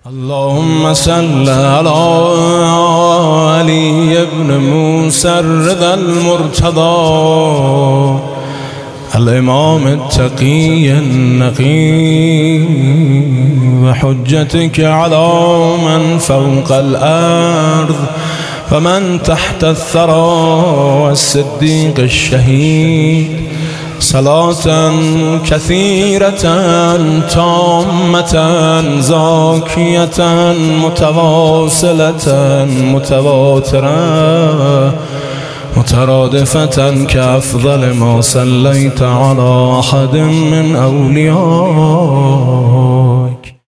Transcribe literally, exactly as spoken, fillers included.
اللهم صل على علي بن موسى الرضا المرتضى الإمام التقي النقي وحجتك على من فوق الأرض ومن تحت الثرى والصديق الشهيد صلاة كثيرة تامة زاكية متواصلة متواترة مترادفة كأفضل ما صليت على أحد من أولياء